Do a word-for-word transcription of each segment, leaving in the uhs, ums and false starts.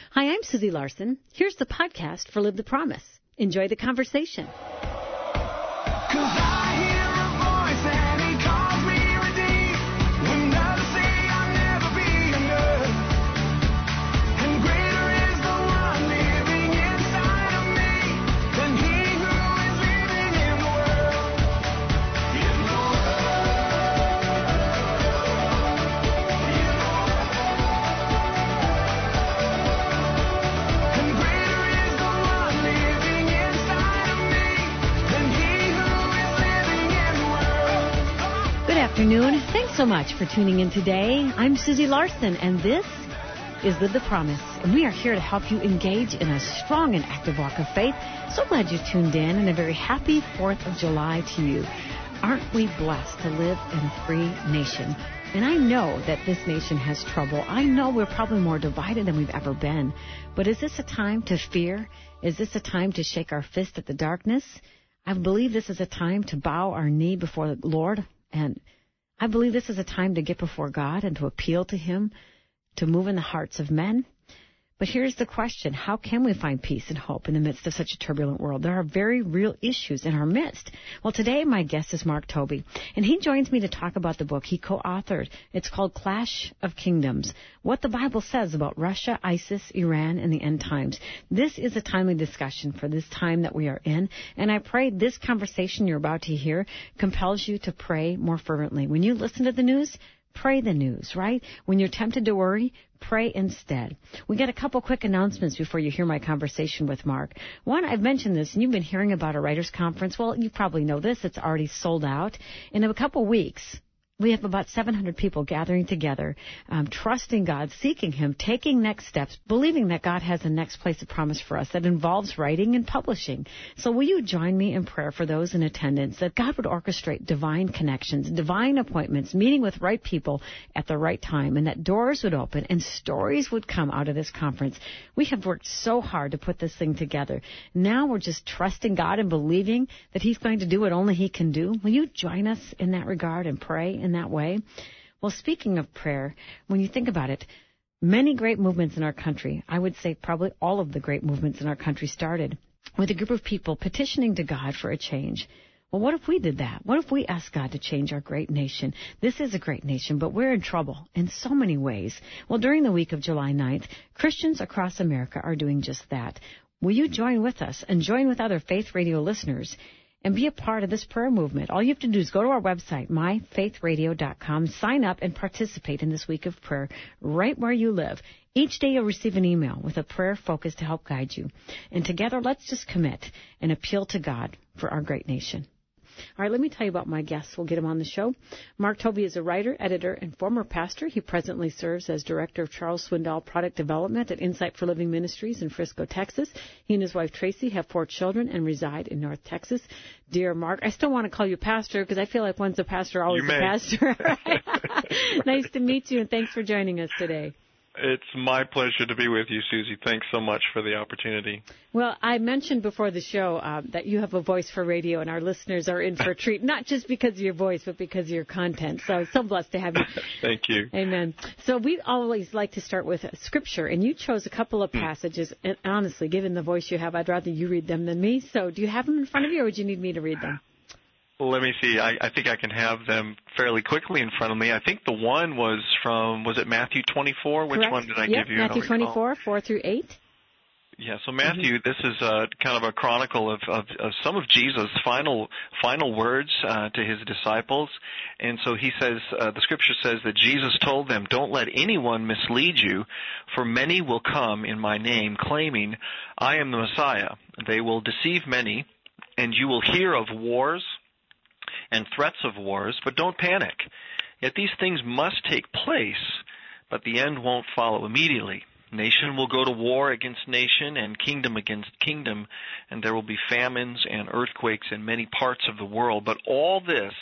Hi, I'm Susie Larson. Here's the podcast for Live the Promise. Enjoy the conversation. Afternoon. Thanks so much for tuning in today. I'm Susie Larson, and this is Live the Promise. And we are here to help you engage in a strong and active walk of faith. So glad you tuned in, and a very happy fourth of July to you. Aren't we blessed to live in a free nation? And I know that this nation has trouble. I know we're probably more divided than we've ever been. But is this a time to fear? Is this a time to shake our fist at the darkness? I believe this is a time to bow our knee before the Lord, and I believe this is a time to get before God and to appeal to Him, to move in the hearts of men. But here's the question. How can we find peace and hope in the midst of such a turbulent world? There are very real issues in our midst. Well, today my guest is Mark Tobey, and he joins me to talk about the book he co-authored. It's called Clash of Kingdoms, What the Bible Says About Russia, ISIS, Iran, and the End Times. This is a timely discussion for this time that we are in, and I pray this conversation you're about to hear compels you to pray more fervently. When you listen to the news, pray the news, right? When you're tempted to worry, pray instead. We got a couple quick announcements before you hear my conversation with Mark. One, I've mentioned this, and you've been hearing about a writers' conference. Well, you probably know this. It's already sold out. In a couple weeks, we have about seven hundred people gathering together, um, trusting God, seeking Him, taking next steps, believing that God has a next place of promise for us that involves writing and publishing. So will you join me in prayer for those in attendance, that God would orchestrate divine connections, divine appointments, meeting with right people at the right time, and that doors would open and stories would come out of this conference. We have worked so hard to put this thing together. Now we're just trusting God and believing that He's going to do what only He can do. Will you join us in that regard and pray in that way? Well, speaking of prayer, when you think about it, many great movements in our country, I would say probably all of the great movements in our country started with a group of people petitioning to God for a change. Well, what if we did that? What if we asked God to change our great nation? This is a great nation, but we're in trouble in so many ways. Well, during the week of July ninth, Christians across America are doing just that. Will you join with us and join with other Faith Radio listeners and be a part of this prayer movement? All you have to do is go to our website, my faith radio dot com, sign up, and participate in this week of prayer right where you live. Each day you'll receive an email with a prayer focus to help guide you. And together, let's just commit and appeal to God for our great nation. All right, let me tell you about my guests. We'll get him on the show. Mark Tobey is a writer, editor, and former pastor. He presently serves as director of Charles Swindoll Product Development at Insight for Living Ministries in Frisco, Texas. He and his wife, Tracy, have four children and reside in North Texas. Dear Mark, I still want to call you pastor because I feel like one's a pastor, always a pastor. Nice to meet you, and thanks for joining us today. It's my pleasure to be with you, Susie. Thanks so much for the opportunity. Well, I mentioned before the show uh, that you have a voice for radio, and our listeners are in for a treat, not just because of your voice, but because of your content. So I'm so blessed to have you. Thank you. Amen. So we always like to start with Scripture, and you chose a couple of passages. And honestly, given the voice you have, I'd rather you read them than me. So do you have them in front of you, or would you need me to read them? Let me see. I, I think I can have them fairly quickly in front of me. I think the one was from, was it Matthew twenty-four? Which Correct. one did I yep, give you? Matthew twenty-four, four through eight. Yeah, so Matthew, mm-hmm. this is uh, kind of a chronicle of, of, of some of Jesus' final final words uh, to His disciples. And so he says, uh, the Scripture says that Jesus told them, "Don't let anyone mislead you, for many will come in my name, claiming, 'I am the Messiah.' They will deceive many, and you will hear of wars and threats of wars, but don't panic. Yet these things must take place, but the end won't follow immediately. Nation will go to war against nation and kingdom against kingdom, and there will be famines and earthquakes in many parts of the world. But all this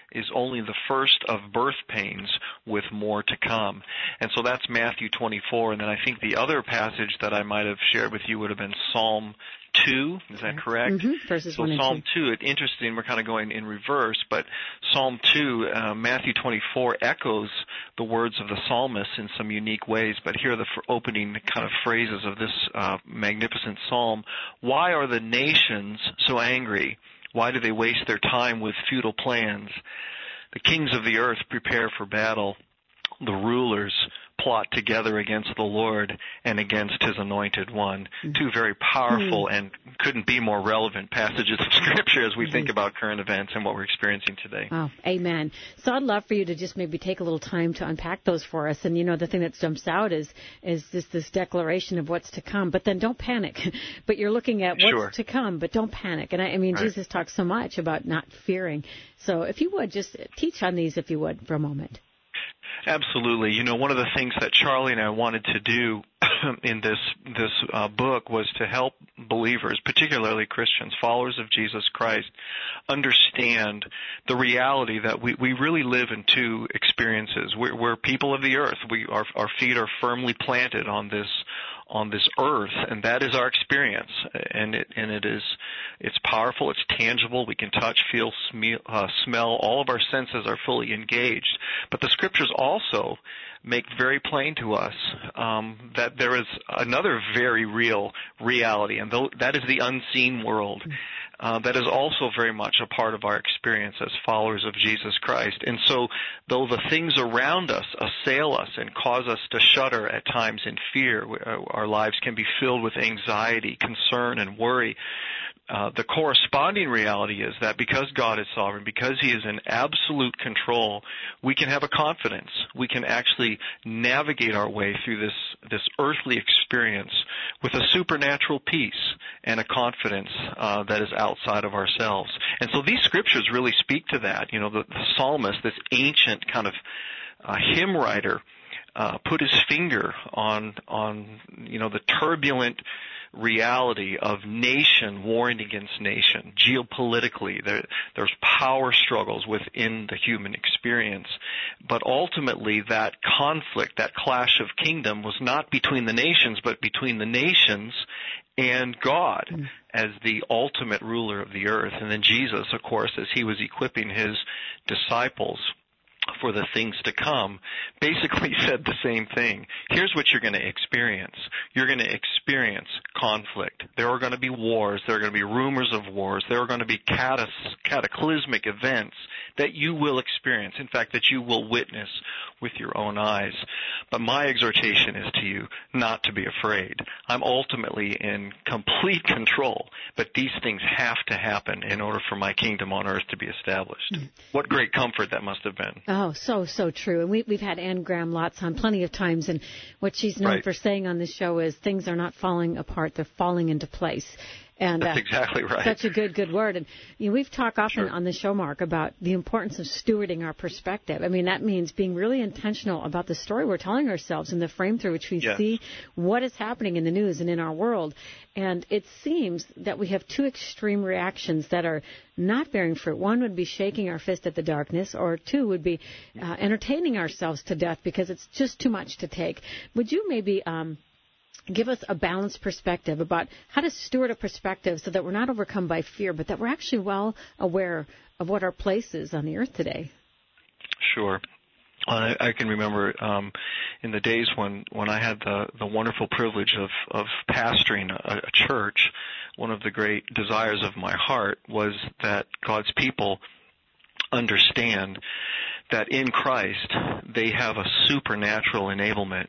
is only the first of birth pains with more to come. And so that's Matthew twenty-four. And then I think the other passage that I might have shared with you would have been Psalm two. Is that correct? Mm-hmm. Verses so one and Psalm two. two, it's interesting, we're kind of going in reverse, but Psalm two, uh, Matthew twenty-four echoes the words of the psalmist in some unique ways, but here are the f- opening kind of phrases of this uh, magnificent psalm. Why are the nations so angry? Why do they waste their time with futile plans? The kings of the earth prepare for battle. The rulers plot together against the Lord and against his anointed one. Mm-hmm. Two very powerful mm-hmm. and couldn't be more relevant passages of Scripture as we mm-hmm. think about current events and what we're experiencing today. Oh, amen. So I'd love for you to just maybe take a little time to unpack those for us. And, you know, the thing that jumps out is is this, this declaration of what's to come. But then don't panic. But you're looking at what's sure. to come, but don't panic. And, I, I mean, right. Jesus talks so much about not fearing. So if you would, just teach on these, if you would, for a moment. Absolutely. You know, one of the things that Charlie and I wanted to do in this this uh, book was to help believers, particularly Christians, followers of Jesus Christ, understand the reality that we, we really live in two experiences. We're, we're people of the earth. We our, our feet are firmly planted on this on this earth, and that is our experience. And it and it is it's powerful. It's tangible. We can touch, feel, smell, uh, smell. All of our senses are fully engaged. But the Scriptures also make very plain to us um, that there is another very real reality, and th- that is the unseen world. Uh, that is also very much a part of our experience as followers of Jesus Christ. And so, though the things around us assail us and cause us to shudder at times in fear, our lives can be filled with anxiety, concern, and worry. Uh, the corresponding reality is that because God is sovereign, because He is in absolute control, we can have a confidence. We can actually navigate our way through this this earthly experience with a supernatural peace and a confidence uh, that is outside of ourselves. And so these scriptures really speak to that. You know, the, the psalmist, this ancient kind of uh, hymn writer, uh, put his finger on on you know the turbulent reality of nation warring against nation. Geopolitically, there, there's power struggles within the human experience. But ultimately, that conflict, that clash of kingdom was not between the nations, but between the nations and God mm. as the ultimate ruler of the earth. And then Jesus, of course, as He was equipping His disciples for the things to come, basically said the same thing. Here's what you're going to experience. You're going to experience conflict. There are going to be wars. There are going to be rumors of wars. There are going to be catas- cataclysmic events that you will experience, in fact, that you will witness with your own eyes. But my exhortation is to you not to be afraid. I'm ultimately in complete control, but these things have to happen in order for my kingdom on earth to be established. Mm. What great comfort that must have been. Oh, so, so true. And we, we've had Anne Graham Lotz on plenty of times, and what she's known right. for saying on this show is things are not falling apart, they're falling into place. And, That's uh, exactly right. Such a good, good word. And you know, we've talked often sure. on the show, Mark, about the importance of stewarding our perspective. I mean, that means being really intentional about the story we're telling ourselves and the frame through which we yes. see what is happening in the news and in our world. And it seems that we have two extreme reactions that are not bearing fruit. One would be shaking our fist at the darkness, or two would be uh, entertaining ourselves to death because it's just too much to take. Would you maybe um, give us a balanced perspective about how to steward a perspective so that we're not overcome by fear, but that we're actually well aware of what our place is on the earth today? Sure. I, I can remember um, in the days when, when I had the, the wonderful privilege of, of pastoring a, a church, one of the great desires of my heart was that God's people understand that in Christ they have a supernatural enablement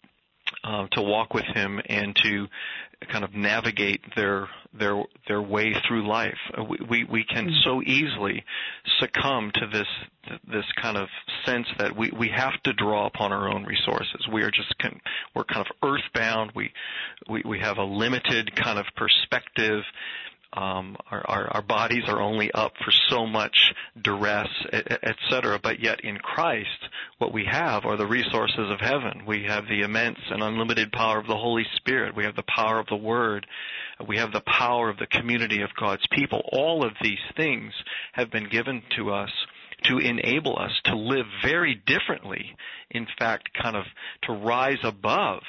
uh, to walk with Him and to kind of navigate their their their way through life. We we, we can mm-hmm. so easily succumb to this this kind of sense that we, we have to draw upon our own resources. We are just con- we're kind of earthbound. We we we have a limited kind of perspective. Um, our, our, our bodies are only up for so much duress, et cetera. But yet in Christ, what we have are the resources of heaven. We have the immense and unlimited power of the Holy Spirit. We have the power of the Word. We have the power of the community of God's people. All of these things have been given to us to enable us to live very differently, in fact, kind of to rise above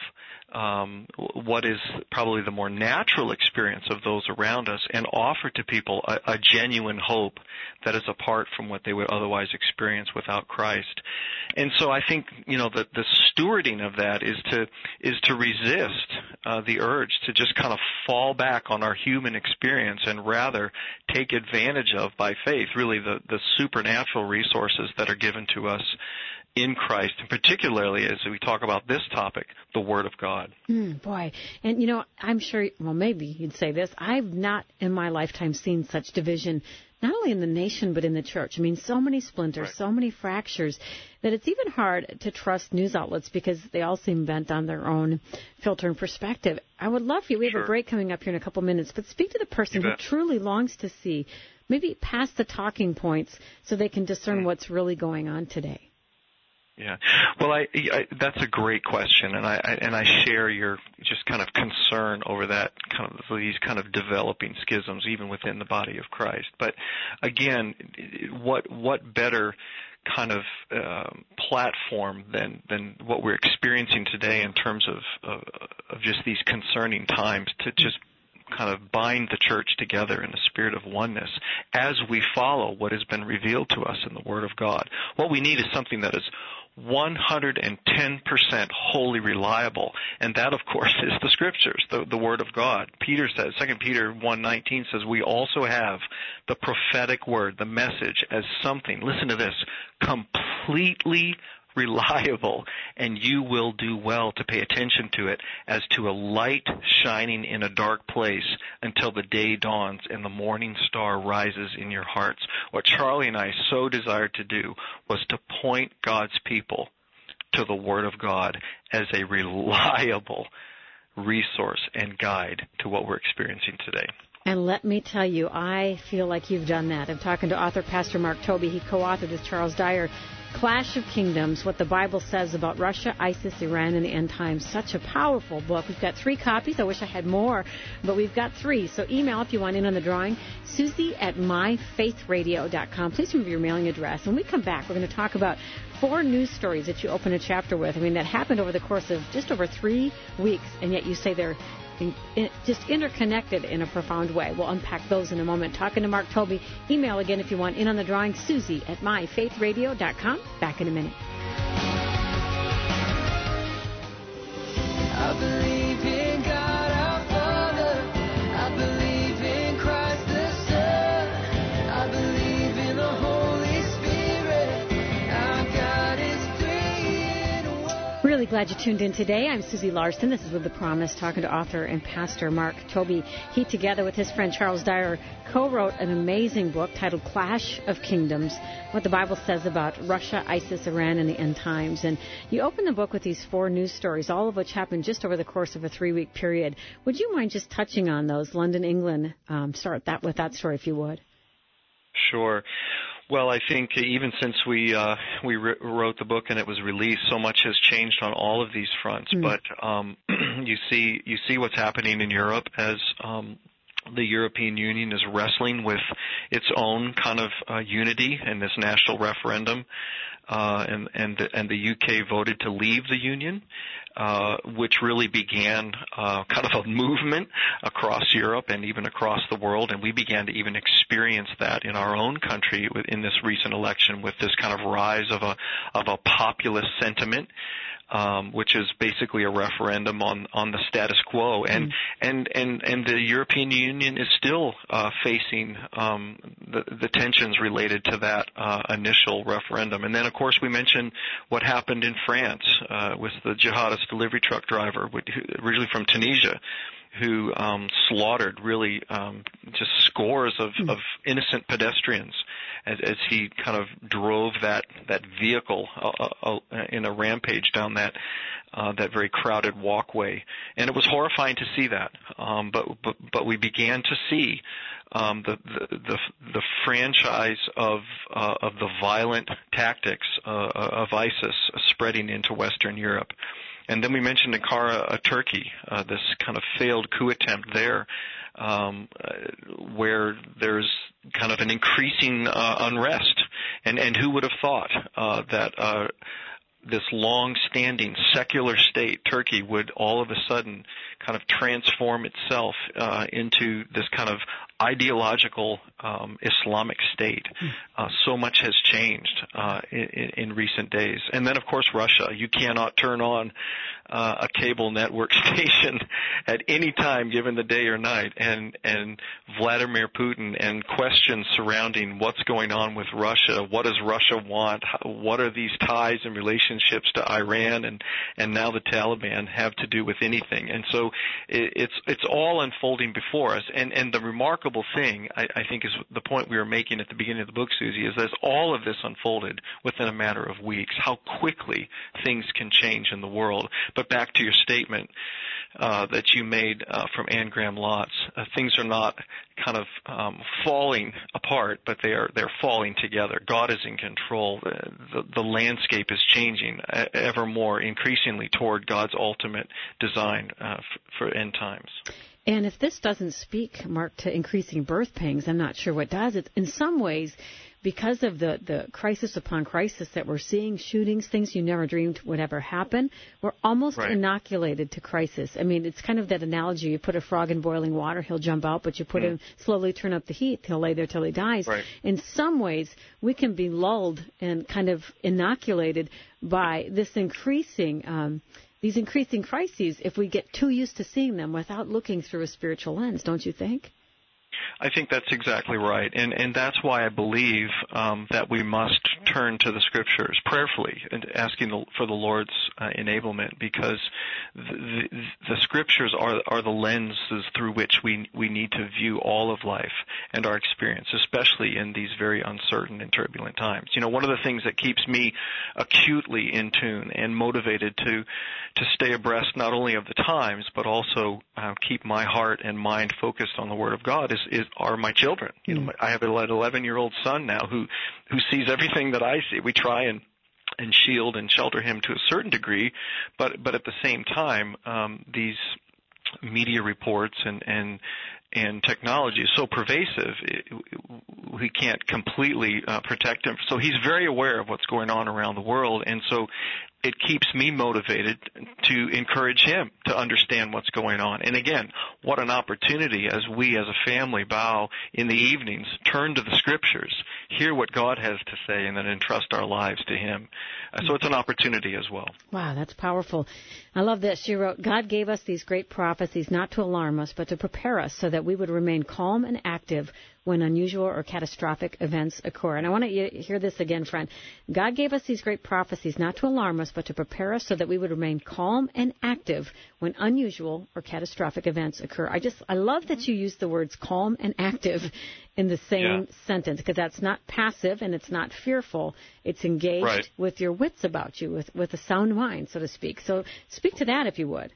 um, what is probably the more natural experience of those around us and offer to people a, a genuine hope that is apart from what they would otherwise experience without Christ. And so I think, you know, the, the stewarding of that is to is to resist uh, the urge to just kind of fall back on our human experience and rather take advantage of, by faith, really the, the supernatural resources that are given to us in Christ, and particularly as we talk about this topic, the Word of God. Mm, boy, and you know, I'm sure, well, maybe you'd say this, I've not in my lifetime seen such division, not only in the nation, but in the church. I mean, so many splinters, right. so many fractures, that it's even hard to trust news outlets because they all seem bent on their own filter and perspective. I would love for you, we have sure. a break coming up here in a couple minutes, but speak to the person who truly longs to see, maybe past the talking points so they can discern mm. what's really going on today. Yeah, well, I, I that's a great question, and I, I and I share your just kind of concern over that kind of these kind of developing schisms even within the body of Christ. But again, what what better kind of uh, platform than than what we're experiencing today in terms of of, of just these concerning times to just kind of bind the church together in a spirit of oneness as we follow what has been revealed to us in the Word of God. What we need is something that is one hundred ten percent wholly reliable, and that, of course, is the Scriptures, the, the Word of God. Peter says, Second Peter one nineteen says, we also have the prophetic word, the message, as something, listen to this, completely reliable, and you will do well to pay attention to it as to a light shining in a dark place until the day dawns and the morning star rises in your hearts. What Charlie and I so desired to do was to point God's people to the Word of God as a reliable resource and guide to what we're experiencing today. And let me tell you, I feel like you've done that. I'm talking to author Pastor Mark Tobey. He co-authored with Charles Dyer, Clash of Kingdoms, What the Bible Says About Russia, ISIS, Iran, and the End Times. Such a powerful book. We've got three copies. I wish I had more, but we've got three. So email if you want in on the drawing, Susie at my faith radio dot com. Please remember your mailing address. When we come back, we're going to talk about four news stories that you open a chapter with. I mean, that happened over the course of just over three weeks, and yet you say they're In, in, just interconnected in a profound way. We'll unpack those in a moment. Talking to Mark Tobey. Email again if you want in on the drawing, Susie at my faith radio dot com. Back in a minute. I believe in God our Father. I believe in Christ the Son. I believe in the Holy Spirit. Our God is three in one. Really glad you tuned in today. I'm Susie Larson. This is With the Promise, talking to author and pastor Mark Tobey. He, together with his friend Charles Dyer, co-wrote an amazing book titled Clash of Kingdoms, What the Bible Says About Russia, ISIS, Iran, and the End Times. And you open the book with these four news stories, all of which happened just over the course of a three-week period. Would you mind just touching on those? London, England, um, start that with that story, if you would. Sure. Well, I think even since we uh, we re- wrote the book and it was released, so much has changed on all of these fronts. Mm. But um, you see you see what's happening in Europe as um, the European Union is wrestling with its own kind of uh, unity in this national referendum, uh, and and the, and the U K voted to leave the Union, uh, which really began uh, kind of a movement across Europe and even across the world, and we began to even experience that in our own country in this recent election with this kind of rise of a of a populist sentiment. Um, which is basically a referendum on, on the status quo, and mm. and, and and the European Union is still uh, facing um, the, the tensions related to that uh, initial referendum. And then, of course, we mentioned what happened in France uh, with the jihadist delivery truck driver, originally from Tunisia, who um, slaughtered really um, just scores of, mm. of innocent pedestrians as, as he kind of drove that that vehicle uh, uh, in a rampage down that uh, that very crowded walkway, and it was horrifying to see that. Um, but, but but we began to see um, the, the the the franchise of uh, of the violent tactics uh, of ISIS spreading into Western Europe. And then we mentioned Ankara, uh, Turkey, uh, this kind of failed coup attempt there, um, uh, where there's kind of an increasing uh, unrest. And, and who would have thought uh, that uh, this long-standing secular state, Turkey, would all of a sudden kind of transform itself uh, into this kind of ideological um, Islamic state. Uh, so much has changed uh, in, in recent days. And then, of course, Russia. You cannot turn on uh, a cable network station at any time, given the day or night, and, and Vladimir Putin and questions surrounding what's going on with Russia. What does Russia want? How, what are these ties and relationships to Iran and, and now the Taliban have to do with anything? And so it, it's it's all unfolding before us. And, and the remarkable thing, I, I think, is the point we were making at the beginning of the book, Susie, is that all of this unfolded within a matter of weeks, how quickly things can change in the world. But back to your statement uh, that you made uh, from Anne Graham Lotz, uh, things are not kind of um, falling apart, but they are they're falling together. God is in control. The, the, the landscape is changing ever more, increasingly toward God's ultimate design uh, for, for end times. And if this doesn't speak, Mark, to increasing birth pangs, I'm not sure what does. It's in some ways, because of the, the crisis upon crisis that we're seeing, shootings, things you never dreamed would ever happen, we're almost right. inoculated to crisis. I mean, it's kind of that analogy. You put a frog in boiling water, he'll jump out, but you put mm. him, slowly turn up the heat, he'll lay there till he dies. Right. In some ways, we can be lulled and kind of inoculated by this increasing um these increasing crises if we get too used to seeing them without looking through a spiritual lens, don't you think? I think that's exactly right, and and that's why I believe um, that we must turn to the Scriptures prayerfully and asking the, for the Lord's uh, enablement, because the, the, the Scriptures are are the lenses through which we we need to view all of life and our experience, especially in these very uncertain and turbulent times. You know, one of the things that keeps me acutely in tune and motivated to to stay abreast not only of the times but also uh, keep my heart and mind focused on the Word of God is is are my children. You know, I have an eleven-year-old son now who who sees everything that I see. We try and and shield and shelter him to a certain degree, but but at the same time, um, these media reports and and and technology is so pervasive, it, we can't completely uh, protect him. So he's very aware of what's going on around the world, and so it keeps me motivated to encourage him to understand what's going on. And again, what an opportunity as we as a family bow in the evenings, turn to the Scriptures, hear what God has to say, and then entrust our lives to Him. Uh, so it's an opportunity as well. Wow, that's powerful. I love this. She wrote, God gave us these great prophecies not to alarm us, but to prepare us so that we would remain calm and active when unusual or catastrophic events occur. And I want to hear this again, friend. God gave us these great prophecies not to alarm us, but to prepare us so that we would remain calm and active when unusual or catastrophic events occur. I just, I love that you use the words calm and active in the same yeah. sentence, because that's not passive and it's not fearful. It's engaged right. with your wits about you, with, with a sound mind, so to speak. So speak to that if you would.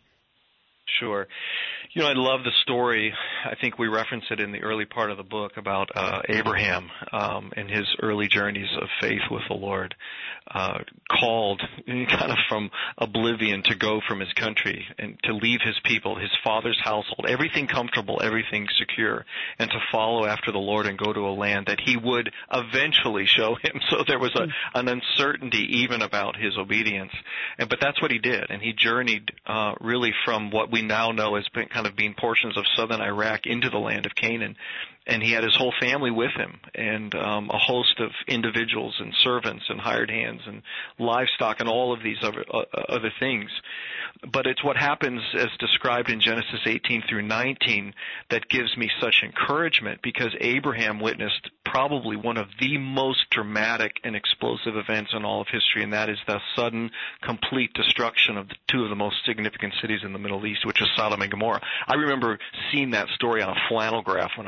Sure. You know, I love the story. I think we reference it in the early part of the book about uh, Abraham um, and his early journeys of faith with the Lord, uh, called kind of from oblivion to go from his country and to leave his people, his father's household, everything comfortable, everything secure, and to follow after the Lord and go to a land that He would eventually show him. So there was a, an uncertainty even about his obedience. And, but that's what he did, and he journeyed uh, really from what we now know as been kind of being portions of southern Iraq into the land of Canaan. And he had his whole family with him, and um, a host of individuals and servants and hired hands and livestock and all of these other, uh, other things. But it's what happens as described in Genesis eighteen through nineteen that gives me such encouragement, because Abraham witnessed probably one of the most dramatic and explosive events in all of history, and that is the sudden, complete destruction of the two of the most significant cities in the Middle East, which is Sodom and Gomorrah. I remember seeing that story on a flannel graph when I was four.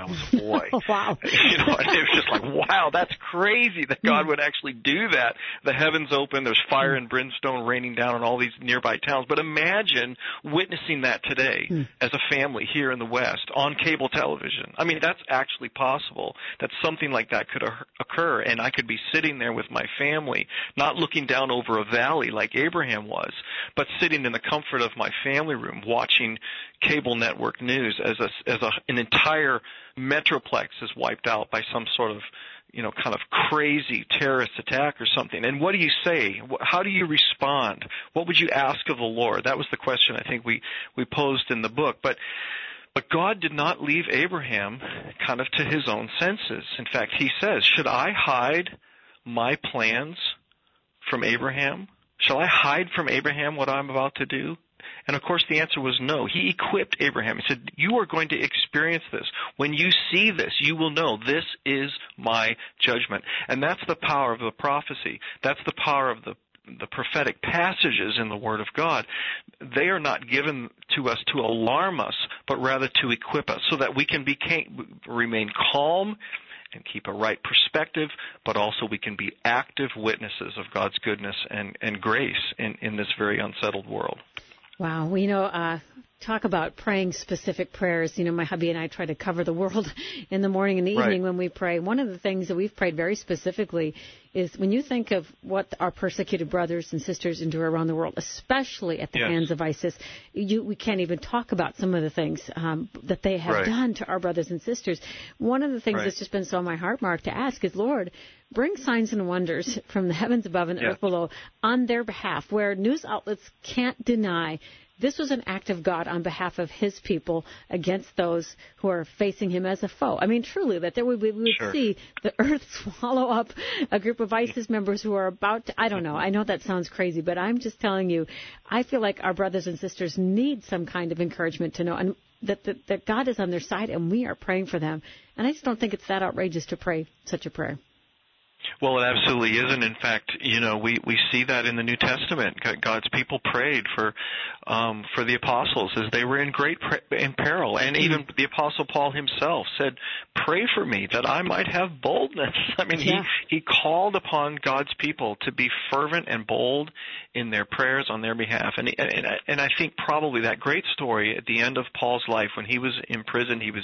boy. Wow. You know, and it was just like, wow, that's crazy that God would actually do that. The heavens open, there's fire and brimstone raining down on all these nearby towns. But imagine witnessing that today mm. as a family here in the West on cable television. I mean, that's actually possible, that something like that could occur, and I could be sitting there with my family, not looking down over a valley like Abraham was, but sitting in the comfort of my family room watching cable network news as a, as a, an entire metroplex is wiped out by some sort of, you know, kind of crazy terrorist attack or something. And what do you say? How do you respond? What would you ask of the Lord? That was the question I think we, we posed in the book. But But God did not leave Abraham kind of to his own senses. In fact, he says, should I hide my plans from Abraham? Shall I hide from Abraham what I'm about to do? And of course the answer was no. He equipped Abraham. He said, you are going to experience this. When you see this, you will know this is my judgment. And that's the power of the prophecy. That's the power of the the prophetic passages in the Word of God. They are not given to us to alarm us, but rather to equip us so that we can be, remain calm and keep a right perspective, but also we can be active witnesses of God's goodness and, and grace in, in this very unsettled world. Wow. Well, you know, uh, talk about praying specific prayers. You know, my hubby and I try to cover the world in the morning and the evening right. when we pray. One of the things that we've prayed very specifically is when you think of what our persecuted brothers and sisters endure around the world, especially at the yes. hands of ISIS, you, we can't even talk about some of the things um, that they have right. done to our brothers and sisters. One of the things right. that's just been so on my heart, Mark, to ask is, Lord, bring signs and wonders from the heavens above and the yes. earth below on their behalf, where news outlets can't deny this was an act of God on behalf of his people against those who are facing him as a foe. I mean, truly, that there would, we would sure. see the earth swallow up a group of ISIS members who are about to, I don't know, I know that sounds crazy, but I'm just telling you, I feel like our brothers and sisters need some kind of encouragement to know and that, that, that God is on their side and we are praying for them. And I just don't think it's that outrageous to pray such a prayer. Well, it absolutely isn't. In fact, you know, we, we see that in the New Testament. God's people prayed for um, for the apostles as they were in great pre- in peril. And even the Apostle Paul himself said, pray for me that I might have boldness. I mean, yeah. he, he called upon God's people to be fervent and bold in their prayers on their behalf. And, and, and I think probably that great story at the end of Paul's life when he was in prison, he was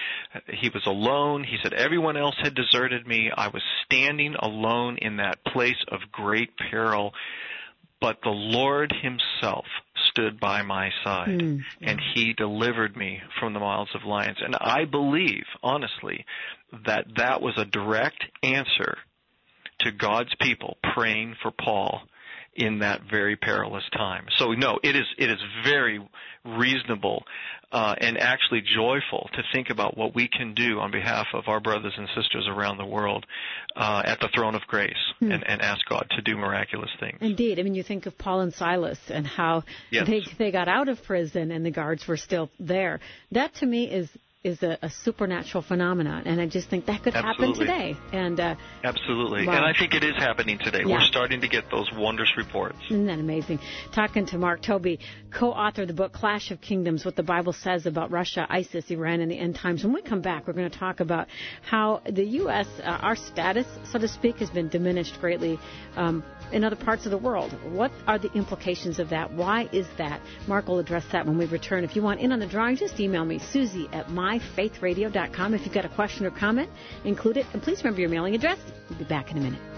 he was alone. He said, everyone else had deserted me. I was standing alone in that place of great peril, but the Lord himself stood by my side, mm, yeah. and he delivered me from the mouths of lions. And I believe, honestly, that that was a direct answer to God's people praying for Paul in that very perilous time. So no, it is it is very reasonable uh, and actually joyful to think about what we can do on behalf of our brothers and sisters around the world uh, at the throne of grace hmm. and, and ask God to do miraculous things. Indeed. I mean, you think of Paul and Silas and how yes. they they got out of prison and the guards were still there. That to me is is a, a supernatural phenomenon, and I just think that could Absolutely. happen today. And uh, Absolutely. Wow. And I think it is happening today. Yeah. We're starting to get those wondrous reports. Isn't that amazing? Talking to Mark Tobey, co-author of the book Clash of Kingdoms, What the Bible Says About Russia, ISIS, Iran, and the End Times. When we come back, we're going to talk about how the U S, uh, our status, so to speak, has been diminished greatly um, in other parts of the world. What are the implications of that? Why is that? Mark will address that when we return. If you want in on the drawing, just email me, Susie at my faith radio dot com. If you've got a question or comment, include it. And please remember your mailing address. We'll be back in a minute.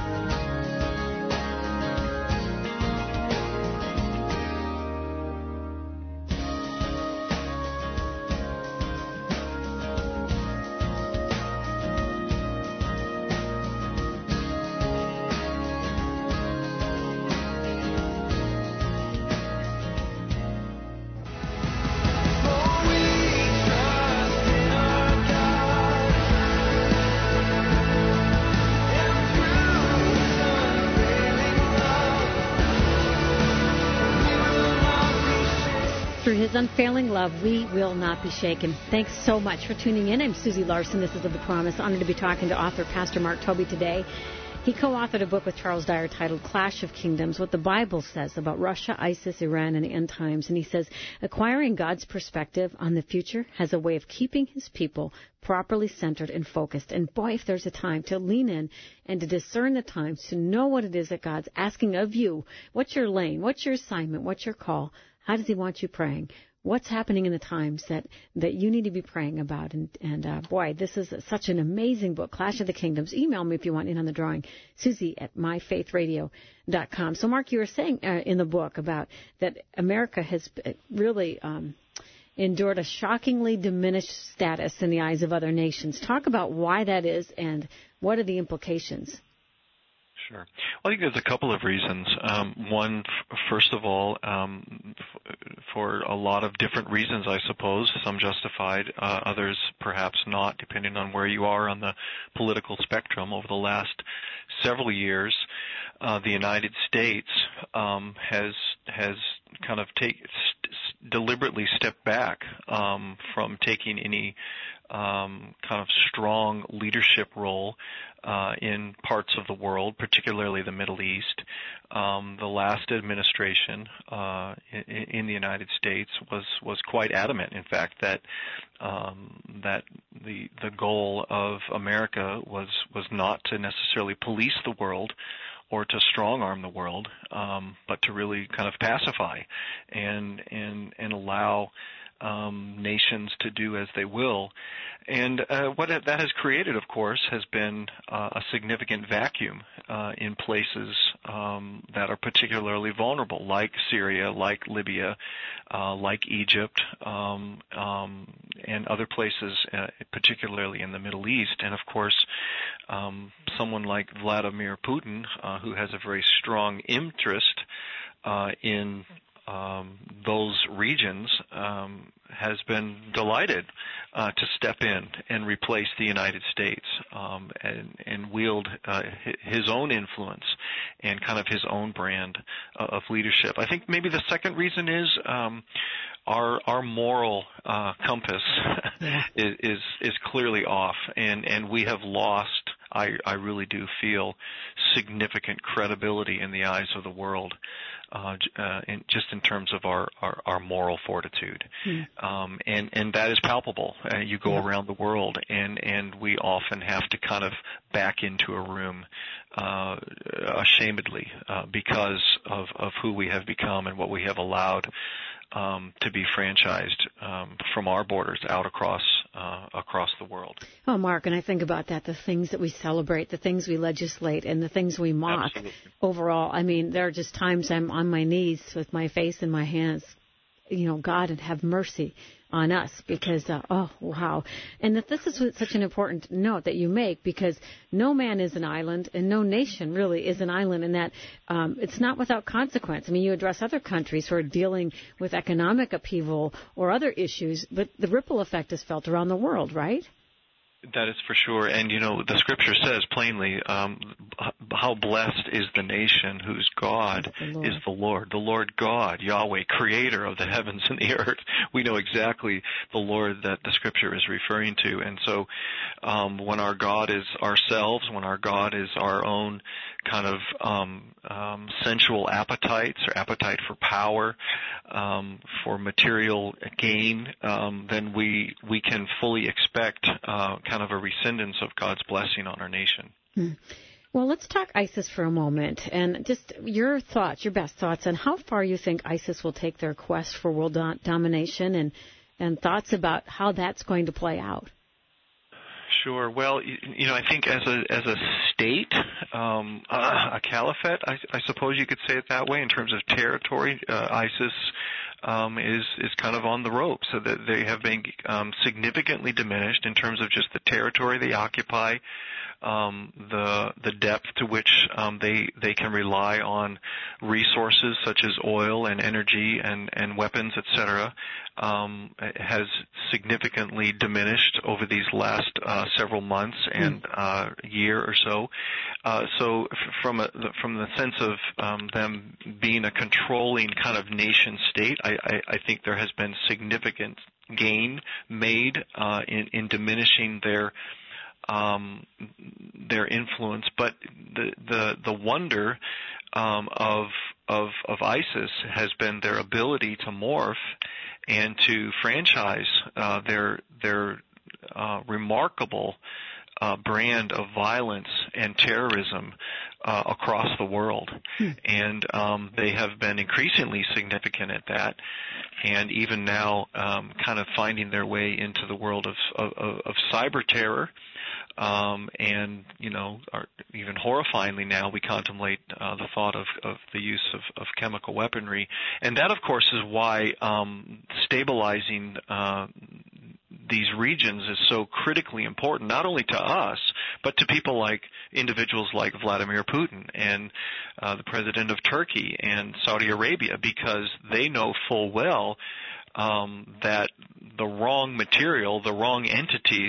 Through his unfailing love, we will not be shaken. Thanks so much for tuning in. I'm Susie Larson. This is Of the Promise. Honored to be talking to author Pastor Mark Tobey today. He co-authored a book with Charles Dyer titled Clash of Kingdoms, What the Bible Says About Russia, ISIS, Iran, and the End Times. And he says, acquiring God's perspective on the future has a way of keeping his people properly centered and focused. And boy, if there's a time to lean in and to discern the times, to know what it is that God's asking of you, what's your lane, what's your assignment, what's your call, how does he want you praying? What's happening in the times that, that you need to be praying about? And, and uh, boy, this is such an amazing book, Clash of the Kingdoms. Email me if you want in on the drawing, Susie at my faith radio dot com. So, Mark, you were saying uh, in the book about that America has really um, endured a shockingly diminished status in the eyes of other nations. Talk about why that is and what are the implications. Sure. Well, I think there's a couple of reasons. Um, one, f- first of all, um, f- for a lot of different reasons, I suppose, some justified, uh, others perhaps not, depending on where you are on the political spectrum. Over the last several years, uh, the United States um, has has kind of take, st- deliberately stepped back um, from taking any um, kind of strong leadership role Uh, in parts of the world, particularly the Middle East. Um, the last administration uh, in, in the United States was, was quite adamant, in fact, that um, that the the goal of America was was not to necessarily police the world or to strong arm the world, um, but to really kind of pacify and and and allow Um, nations to do as they will. And uh, what it, that has created, of course, has been uh, a significant vacuum uh, in places um, that are particularly vulnerable, like Syria, like Libya, uh, like Egypt, um, um, and other places, uh, particularly in the Middle East. And, of course, um, someone like Vladimir Putin, uh, who has a very strong interest uh, in Um, those regions um, has been delighted uh, to step in and replace the United States um, and, and wield uh, his own influence and kind of his own brand uh, of leadership. I think maybe the second reason is um, our our moral uh, compass yeah. is, is is clearly off, and, and we have lost, I, I really do feel, significant credibility in the eyes of the world. Uh, uh, in, just in terms of our, our, our moral fortitude. Mm. Um, and, and that is palpable. Uh, you go yeah. around the world, and, and we often have to kind of back into a room uh, ashamedly uh, because of, of who we have become and what we have allowed um, to be franchised um, from our borders out across uh, across the world. Oh, Mark, and I think about that, the things that we celebrate, the things we legislate, and the things we mock. Absolutely. Overall, I mean, there are just times I'm on my knees with my face in my hands. You know, God, and have mercy on us because, uh, oh, wow. And that this is such an important note that you make because no man is an island and no nation really is an island, and that um, it's not without consequence. I mean, you address other countries who are dealing with economic upheaval or other issues, but the ripple effect is felt around the world, right? That is for sure. And, you know, the Scripture says plainly, um, how blessed is the nation whose God the is the Lord. The Lord God, Yahweh, creator of the heavens and the earth. We know exactly the Lord that the Scripture is referring to. And so um, when our God is ourselves, when our God is our own kind of um, um, sensual appetites or appetite for power, um, for material gain, um, then we we can fully expect uh, kind of a rescindance of God's blessing on our nation. Hmm. Well, let's talk ISIS for a moment, and just your thoughts, your best thoughts on how far you think ISIS will take their quest for world do- domination, and and thoughts about how that's going to play out. Sure. Well, you know, I think as a as a state, um, uh, a caliphate, I, I suppose you could say it that way in terms of territory. Uh, ISIS um, is is kind of on the ropes, so that they have been um, significantly diminished in terms of just the territory they occupy, um, the the depth to which um, they they can rely on resources such as oil and energy and and weapons, et cetera. Um, has significantly diminished over these last uh, several months and uh, year or so. Uh, so f- from a, from the sense of um, them being a controlling kind of nation state, I, I, I think there has been significant gain made uh, in, in diminishing their um, their influence, but the the the wonder um, of of of ISIS has been their ability to morph and to franchise uh, their their uh, remarkable uh, brand of violence and terrorism uh, across the world. Hmm. And um, they have been increasingly significant at that, and even now um, kind of finding their way into the world of, of, of cyber terror. Um, and, you know, are, even horrifyingly now we contemplate uh, the thought of, of the use of, of chemical weaponry. And that, of course, is why um, stabilizing uh, these regions is so critically important, not only to us, but to people like individuals like Vladimir Putin and uh, the president of Turkey and Saudi Arabia, because they know full well um, that the wrong material, the wrong entities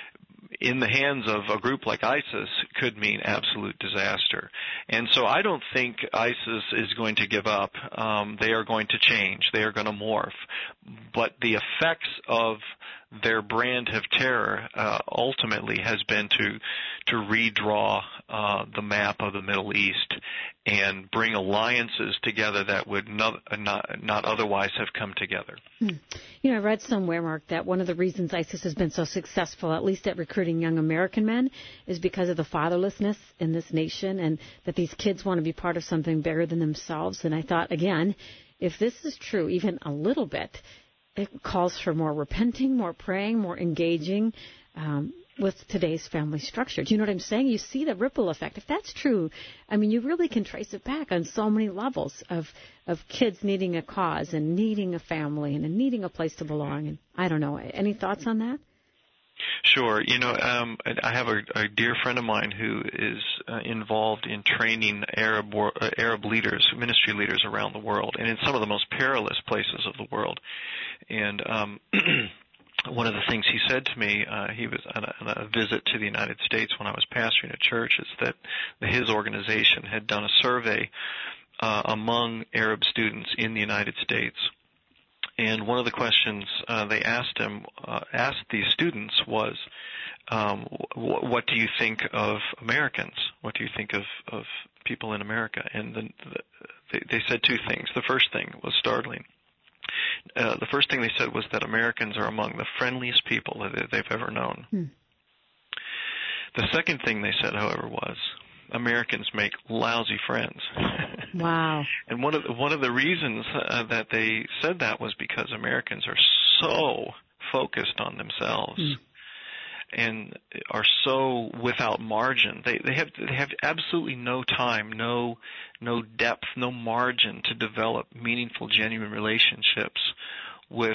in the hands of a group like ISIS could mean absolute disaster. And so I don't think ISIS is going to give up. Um, they are going to change. They are going to morph. But the effects of their brand of terror uh, ultimately has been to to redraw uh, the map of the Middle East and bring alliances together that would not not, not otherwise have come together. Hmm. You know, I read somewhere, Mark, that one of the reasons ISIS has been so successful, at least at recruiting young American men, is because of the fatherlessness in this nation, and that these kids want to be part of something bigger than themselves. And I thought, again, if this is true even a little bit, it calls for more repenting, more praying, more engaging um, with today's family structure. Do you know what I'm saying? You see the ripple effect. If that's true, I mean, you really can trace it back on so many levels of of kids needing a cause and needing a family and needing a place to belong. And I don't know. Any thoughts on that? Sure. You know, um, I have a, a dear friend of mine who is uh, involved in training Arab uh, Arab leaders, ministry leaders around the world, and in some of the most perilous places of the world. And um, one of the things he said to me, uh, he was on a, on a visit to the United States when I was pastoring a church, is that his organization had done a survey uh, among Arab students in the United States. And one of the questions uh, they asked him, uh, asked these students was, um, wh- what do you think of Americans? What do you think of, of people in America? And the, the, they, they said two things. The first thing was startling. Uh, the first thing they said was that Americans are among the friendliest people that they've ever known. Hmm. The second thing they said, however, was Americans make lousy friends. Wow. And one of the, one of the reasons uh, that they said that was because Americans are so focused on themselves mm. and are so without margin. They they have they have absolutely no time, no no depth, no margin to develop meaningful, genuine relationships with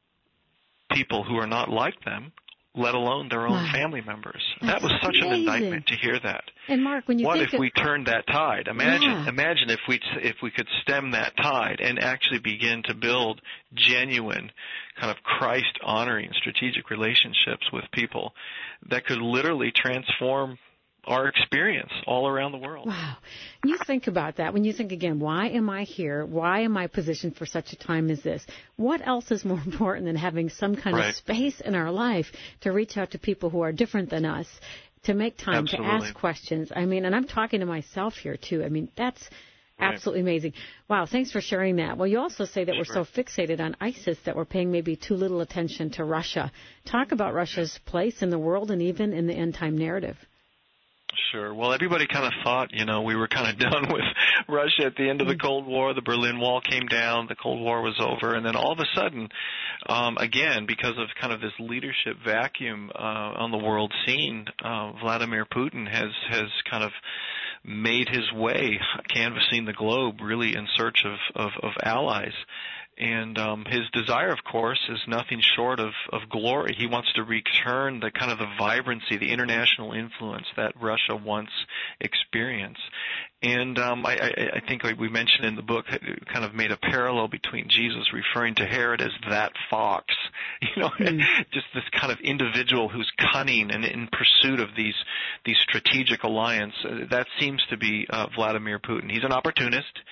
people who are not like them, let alone their own wow. family members. That's that was such amazing. an indictment to hear that. And Mark, when you what think if of, we turned that tide? Imagine, yeah. imagine if we if we could stem that tide and actually begin to build genuine, kind of Christ-honoring strategic relationships with people that could literally transform our experience all around the world. Wow. You think about that. When you think, again, why am I here? Why am I positioned for such a time as this? What else is more important than having some kind right. of space in our life to reach out to people who are different than us, to make time Absolutely. to ask questions? I mean, and I'm talking to myself here, too. I mean, that's absolutely right. amazing. Wow, thanks for sharing that. Well, you also say that sure. we're so fixated on ISIS that we're paying maybe too little attention to Russia. Talk about Russia's place in the world and even in the end-time narrative. Sure. Well, everybody kind of thought, you know, we were kind of done with Russia at the end of the Cold War. The Berlin Wall came down. The Cold War was over. And then all of a sudden, um, again, because of kind of this leadership vacuum uh, on the world scene, uh, Vladimir Putin has, has kind of made his way canvassing the globe really in search of, of, of allies. And um, his desire, of course, is nothing short of, of glory. He wants to return the kind of the vibrancy, the international influence that Russia once experienced. And um, I, I, I think, like we mentioned in the book, it kind of made a parallel between Jesus referring to Herod as that fox, you know, mm. just this kind of individual who's cunning and in pursuit of these these strategic alliances. That seems to be uh, Vladimir Putin. He's an opportunist.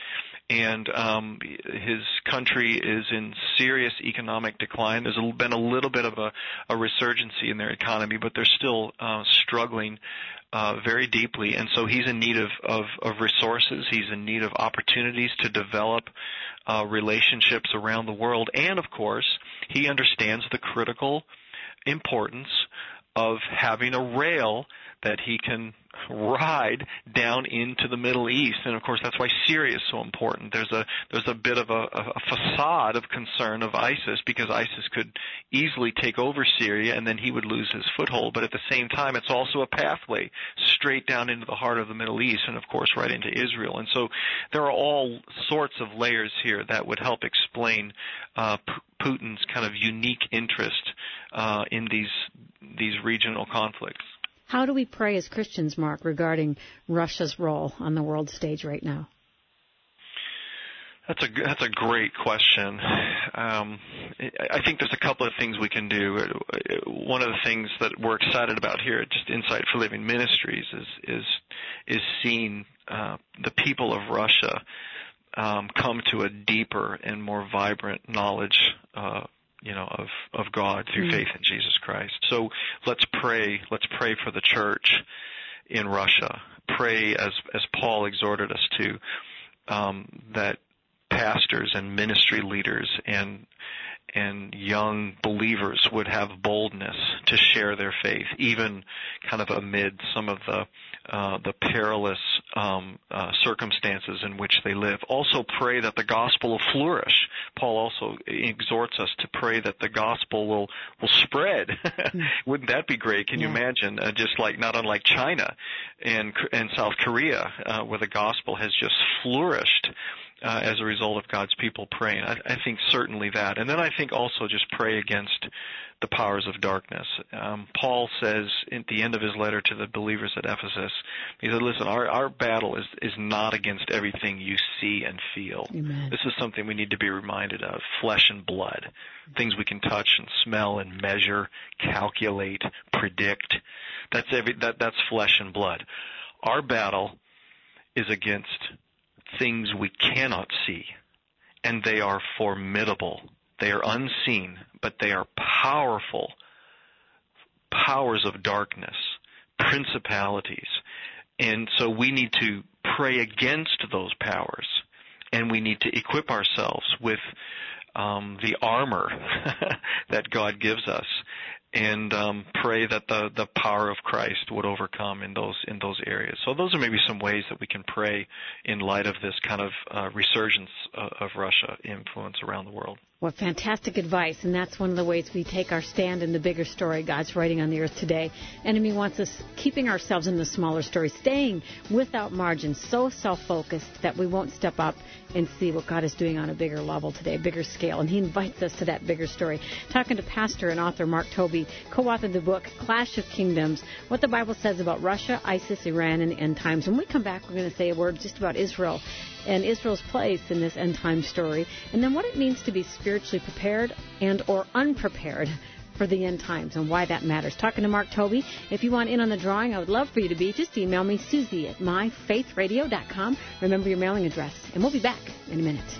and um, his country is in serious economic decline. There's been a little bit of a, a resurgency in their economy, but they're still uh, struggling uh, very deeply, and so he's in need of, of, of resources. He's in need of opportunities to develop uh, relationships around the world, and of course, he understands the critical importance of having a rail that he can ride down into the Middle East. And of course, that's why Syria is so important. There's a there's a bit of a, a facade of concern of ISIS, because ISIS could easily take over Syria and then he would lose his foothold. But at the same time, it's also a pathway straight down into the heart of the Middle East and of course right into Israel. And so there are all sorts of layers here that would help explain uh, P- Putin's kind of unique interest uh, in these these regional conflicts. How do we pray as Christians, Mark, regarding Russia's role on the world stage right now? That's a that's a great question. Um, I think there's a couple of things we can do. One of the things that we're excited about here at just Insight for Living Ministries is is is seeing uh, the people of Russia um, come to a deeper and more vibrant knowledge uh, you know, of, of God through mm-hmm. faith in Jesus Christ. So let's pray, let's pray for the church in Russia. Pray as, as Paul exhorted us to, um, that pastors and ministry leaders and, and young believers would have boldness to share their faith, even kind of amid some of the, uh, the perilous, um, uh, circumstances in which they live. Also pray that the gospel will flourish. Paul also exhorts us to pray that the gospel will, will spread. Wouldn't that be great? Can yeah. you imagine? Uh, just like, not unlike China and, and South Korea, uh, where the gospel has just flourished. Uh, as a result of God's people praying. I, I think certainly that. And then I think also just pray against the powers of darkness. Um, Paul says at the end of his letter to the believers at Ephesus, he said, listen, our, our battle is, is not against everything you see and feel. Amen. This is something we need to be reminded of, flesh and blood, things we can touch and smell and measure, calculate, predict. That's every, that, that's flesh and blood. Our battle is against things we cannot see, and they are formidable. They are unseen, but they are powerful powers of darkness, principalities. And so we need to pray against those powers, and we need to equip ourselves with um, the armor that God gives us, and um, pray that the, the power of Christ would overcome in those in those areas. So those are maybe some ways that we can pray in light of this kind of uh, resurgence of, of Russia influence around the world. What fantastic advice, and that's one of the ways we take our stand in the bigger story God's writing on the earth today. Enemy wants us keeping ourselves in the smaller story, staying without margin, so self-focused that we won't step up and see what God is doing on a bigger level today, a bigger scale. And he invites us to that bigger story. Talking to pastor and author Mark Tobey, co-authored the book Clash of Kingdoms, What the Bible Says About Russia, ISIS, Iran, and the End Times. When we come back, we're going to say a word just about Israel and Israel's place in this end time story, and then what it means to be spiritually prepared and or unprepared for the end times and why that matters. Talking to Mark Tobey. If you want in on the drawing, I would love for you to be. Just email me, Susie at my faith radio dot com. Remember your mailing address, and we'll be back in a minute.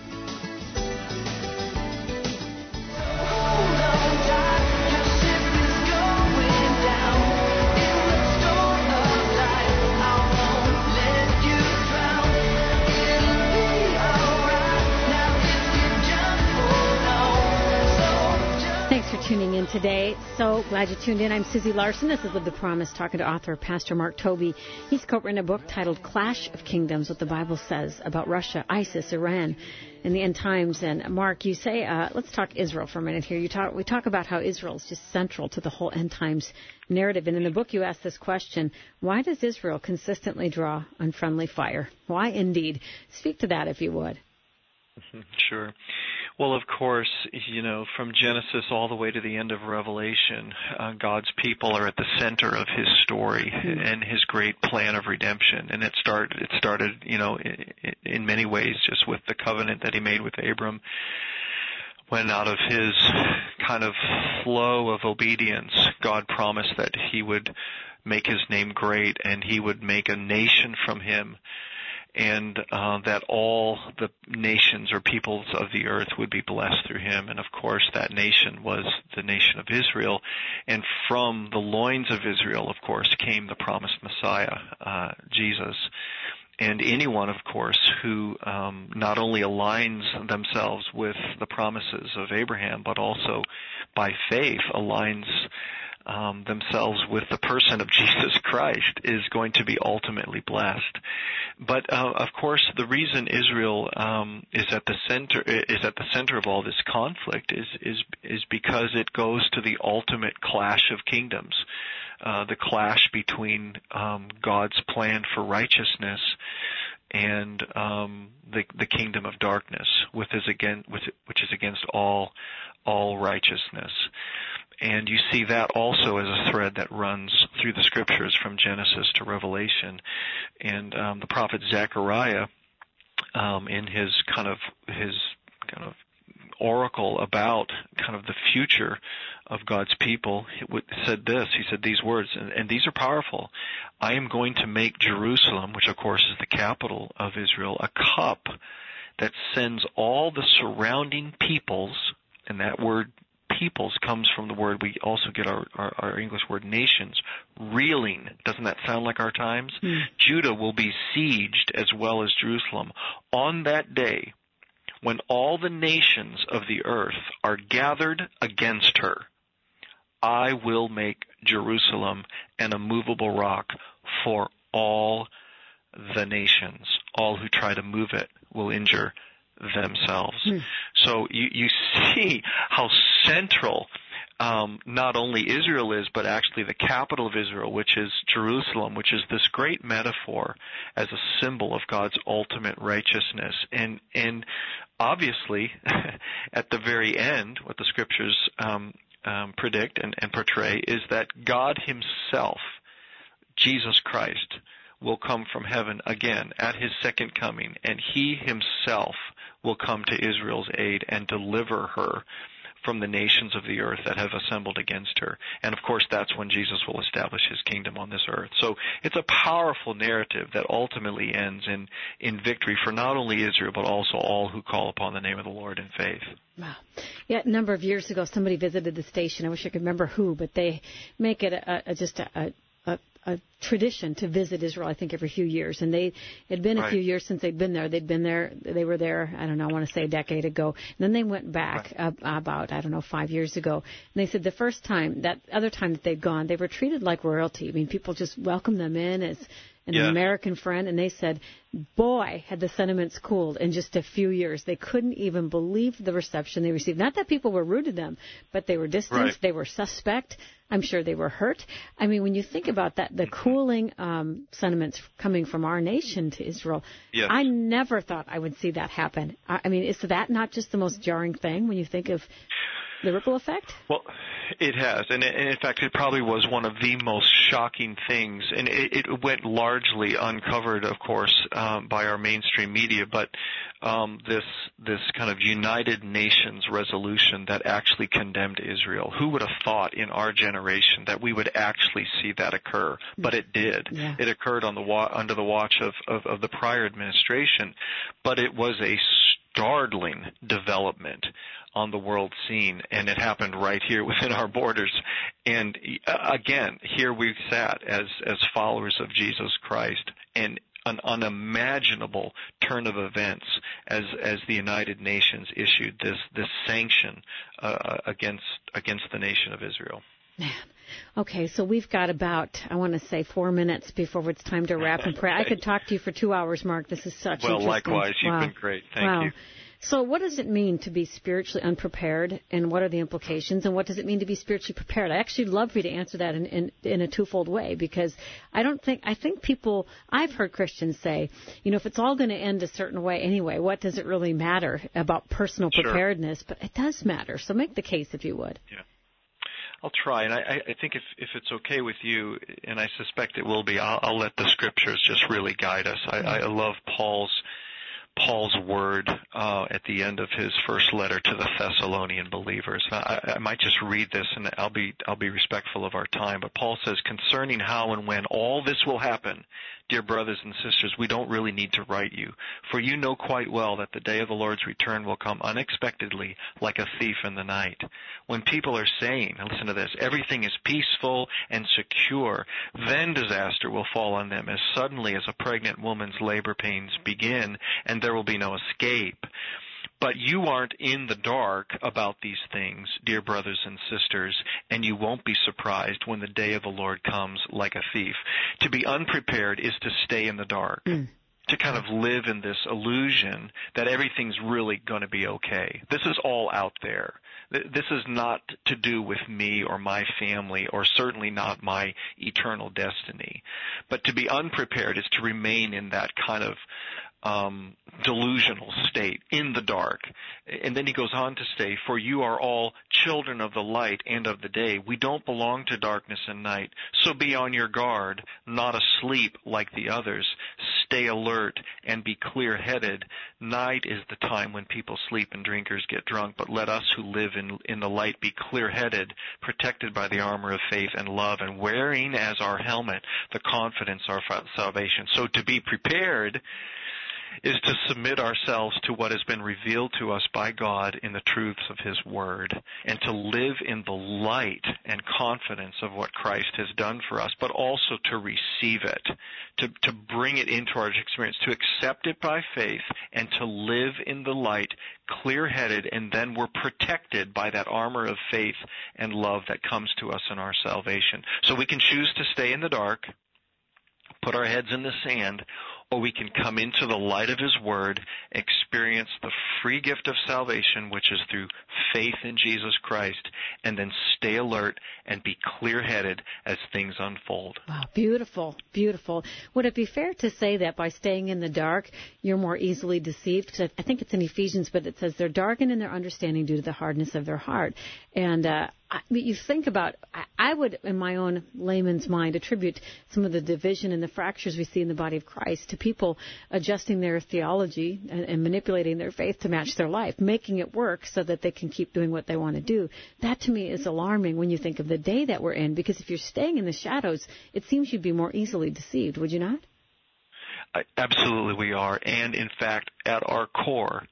Tuning in today. So glad you tuned in. I'm Susie Larson. This is Live the Promise, talking to author Pastor Mark Tobey. He's co-written a book titled Clash of Kingdoms, What the Bible Says About Russia, ISIS, Iran, and the End Times. And Mark, you say, uh, let's talk Israel for a minute here. You talk, we talk about how Israel is just central to the whole End Times narrative. And in the book you ask this question, why does Israel consistently draw unfriendly fire? Why indeed? Speak to that if you would. Sure. Well, of course, you know, from Genesis all the way to the end of Revelation, uh, God's people are at the center of His story mm-hmm. and His great plan of redemption. And it started, it started, you know, in, in many ways just with the covenant that He made with Abram. When out of His kind of flow of obedience, God promised that He would make His name great and He would make a nation from him. and uh, that all the nations or peoples of the earth would be blessed through him. And of course, that nation was the nation of Israel, and from the loins of Israel, of course, came the promised Messiah, uh, Jesus. And anyone, of course, who um, not only aligns themselves with the promises of Abraham, but also by faith aligns um, themselves with the person of Jesus Christ, is going to be ultimately blessed. But uh, of course, the reason Israel um, is at the center is at the center of all this conflict is is is because it goes to the ultimate clash of kingdoms. Uh, the clash between um, God's plan for righteousness and um, the the kingdom of darkness, with is again with, which is against all all righteousness. And you see that also as a thread that runs through the scriptures from Genesis to Revelation. And um, the prophet Zechariah, um, in his kind of his kind of oracle about kind of the future of God's people, said this. He said these words, and, and these are powerful. I am going to make Jerusalem, which of course is the capital of Israel, a cup that sends all the surrounding peoples, and that word peoples comes from the word we also get our, our, our English word nations, reeling. Doesn't that sound like our times? Mm. Judah will be sieged as well as Jerusalem. On that day, when all the nations of the earth are gathered against her, I will make Jerusalem an immovable rock for all the nations. All who try to move it will injure themselves. Hmm. So you, you see how central um, not only Israel is, but actually the capital of Israel, which is Jerusalem, which is this great metaphor as a symbol of God's ultimate righteousness. And and obviously, at the very end, what the scriptures um, um, predict and, and portray is that God himself, Jesus Christ, will come from heaven again at his second coming, and he himself will come to Israel's aid and deliver her from the nations of the earth that have assembled against her. And of course, that's when Jesus will establish his kingdom on this earth. So it's a powerful narrative that ultimately ends in, in victory for not only Israel, but also all who call upon the name of the Lord in faith. Wow. Yeah, a number of years ago, somebody visited the station. I wish I could remember who, but they make it a, a, just a, a a tradition to visit Israel, I think, every few years. And they, it had been a right. few years since they'd been there. They'd been there, they were there, I don't know, I want to say a decade ago. And then they went back right. uh, about, I don't know, five years ago. And they said the first time, that other time that they'd gone, they were treated like royalty. I mean, people just welcomed them in as an yes. American friend. And they said, boy, had the sentiments cooled in just a few years. They couldn't even believe the reception they received. Not that people were rude to them, but they were distant, right. they were suspect. I'm sure they were hurt. I mean, when you think about that, the cooling um, sentiments coming from our nation to Israel, yes. I never thought I would see that happen. I, I mean, is that not just the most jarring thing when you think of the ripple effect? Well, it has, and, it, and in fact, it probably was one of the most shocking things, and it, it went largely uncovered, of course, um, by our mainstream media. But um, this this kind of United Nations resolution that actually condemned Israel. Who would have thought in our generation that we would actually see that occur? But it did. Yeah. It occurred on the wa- under the watch of, of, of the prior administration, but it was a startling development on the world scene, and it happened right here within our borders. And uh, again, here we sat as as followers of Jesus Christ, and an unimaginable turn of events as as the United Nations issued this this sanction uh, against against the nation of Israel. Man. Okay, so we've got about, I want to say, four minutes before it's time to wrap and pray. I could talk to you for two hours, Mark. This is such well, interesting. likewise. You've wow. been great. Thank wow. you. So what does it mean to be spiritually unprepared, and what are the implications, and what does it mean to be spiritually prepared? I actually love for you to answer that in, in, in a twofold way, because I don't think, I think people, I've heard Christians say, you know, if it's all going to end a certain way anyway, what does it really matter about personal Sure. preparedness? But it does matter. So make the case, if you would. Yeah. I'll try, and I, I think if, if it's okay with you, and I suspect it will be, I'll, I'll let the scriptures just really guide us. I, I love Paul's Paul's word uh, at the end of his first letter to the Thessalonian believers. I, I might just read this, and I'll be I'll be respectful of our time. But Paul says, concerning how and when all this will happen, dear brothers and sisters, we don't really need to write you, for you know quite well that the day of the Lord's return will come unexpectedly, like a thief in the night. When people are saying, and listen to this, everything is peaceful and secure, then disaster will fall on them as suddenly as a pregnant woman's labor pains begin, and there will be no escape. But you aren't in the dark about these things, dear brothers and sisters, and you won't be surprised when the day of the Lord comes like a thief. To be unprepared is to stay in the dark, mm. to kind of live in this illusion that everything's really going to be okay. This is all out there. This is not to do with me or my family, or certainly not my eternal destiny. But to be unprepared is to remain in that kind of Um, delusional state, in the dark. And then he goes on to say, for you are all children of the light and of the day. We don't belong to darkness and night. So be on your guard, not asleep like the others. Stay alert and be clear-headed. Night is the time when people sleep and drinkers get drunk, but let us who live in, in the light be clear-headed, protected by the armor of faith and love, and wearing as our helmet the confidence of our salvation. So to be prepared is to submit ourselves to what has been revealed to us by God in the truths of His Word, and to live in the light and confidence of what Christ has done for us, but also to receive it, to, to bring it into our experience, to accept it by faith, and to live in the light, clear-headed, and then we're protected by that armor of faith and love that comes to us in our salvation. So we can choose to stay in the dark, put our heads in the sand, or we can come into the light of His Word, experience the free gift of salvation, which is through faith in Jesus Christ, and then stay alert and be clear-headed as things unfold. Wow, beautiful, beautiful. Would it be fair to say that by staying in the dark, you're more easily deceived? Because I think it's in Ephesians, but it says they're darkened in their understanding due to the hardness of their heart. And uh, I mean, you think about, I, I would, in my own layman's mind, attribute some of the division and the fractures we see in the body of Christ to people adjusting their theology and, and manipulating their faith to match their life, making it work so that they can keep doing what they want to do. That, to me, is alarming when you think of the day that we're in, because if you're staying in the shadows, it seems you'd be more easily deceived, would you not? I, absolutely we are. And, in fact, at our core,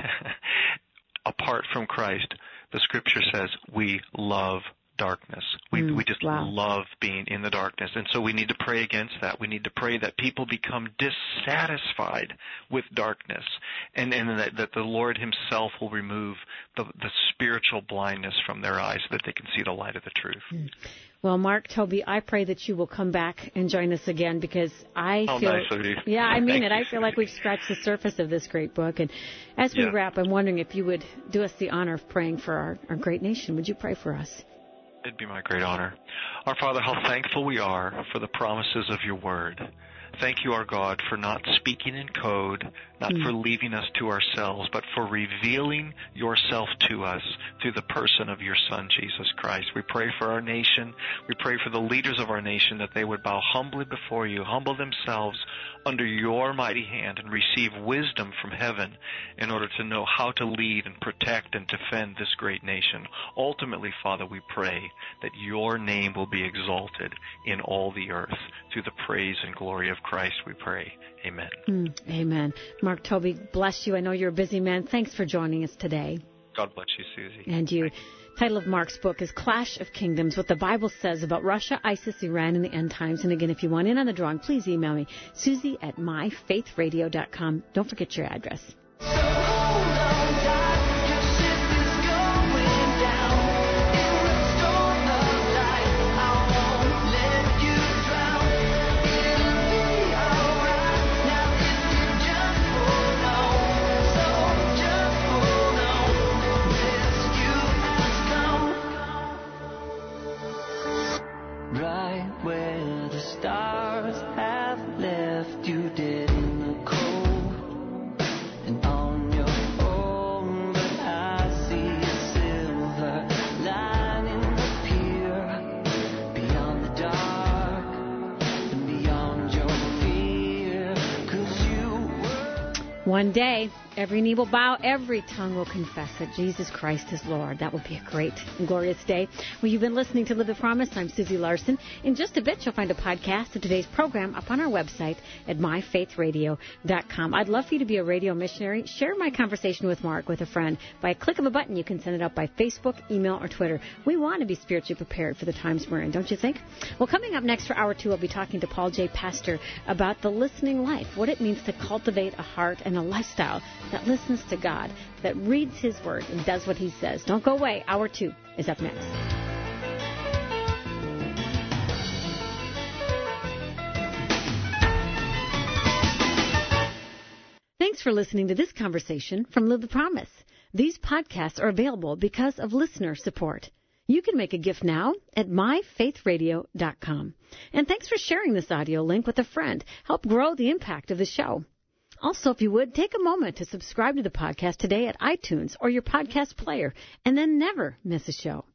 apart from Christ, the Scripture says we love darkness. We mm, we just wow. love being in the darkness. And so we need to pray against that. We need to pray that people become dissatisfied with darkness, and, and that, that the Lord Himself will remove the, the spiritual blindness from their eyes so that they can see the light of the truth. Mm. Well, Mark Tobey, I pray that you will come back and join us again, because I oh, feel, nice of you. yeah, I mean Thank it. you. I feel like we've scratched the surface of this great book. And as we yeah. wrap, I'm wondering if you would do us the honor of praying for our, our great nation. Would you pray for us? It'd be my great honor. Our Father, how thankful we are for the promises of your word. Thank you, our God, for not speaking in code, not mm. for leaving us to ourselves, but for revealing yourself to us through the person of your Son, Jesus Christ. We pray for our nation. We pray for the leaders of our nation, that they would bow humbly before you, humble themselves under your mighty hand, and receive wisdom from heaven in order to know how to lead and protect and defend this great nation. Ultimately, Father, we pray that your name will be exalted in all the earth. Through the praise and glory of Christ, we pray. Amen. Mm, amen. Mark Tobey, bless you. I know you're a busy man. Thanks for joining us today. God bless you, Susie. And you. Title of Mark's book is Clash of Kingdoms, What the Bible Says About Russia, ISIS, Iran, and the End Times. And again, if you want in on the drawing, please email me, Susie at my faith radio dot com. Don't forget your address. So hold on tight, 'cause shit is going down. In the storm of life, I won't let you drown. It'll be alright, now if you just hold on. So just hold on, rescue has come. Right where the stars have left you dead in the cold. And on your own, but I see a silver lining appear beyond the dark and beyond your fear, 'cause you were One day, every knee will bow, every tongue will confess that Jesus Christ is Lord. That will be a great and glorious day. Well, you've been listening to Live the Promise. I'm Susie Larson. In just a bit, you'll find a podcast of today's program up on our website at my faith radio dot com. I'd love for you to be a radio missionary. Share my conversation with Mark with a friend. By a click of a button, you can send it out by Facebook, email, or Twitter. We want to be spiritually prepared for the times we're in, don't you think? Well, coming up next for hour two, I'll be talking to Paul J. Pastor about the listening life, what it means to cultivate a heart and a lifestyle that listens to God, that reads His Word and does what He says. Don't go away. Hour two is up next. Thanks for listening to this conversation from Live the Promise. These podcasts are available because of listener support. You can make a gift now at my faith radio dot com. And thanks for sharing this audio link with a friend. Help grow the impact of the show. Also, if you would, take a moment to subscribe to the podcast today at iTunes or your podcast player, and then never miss a show.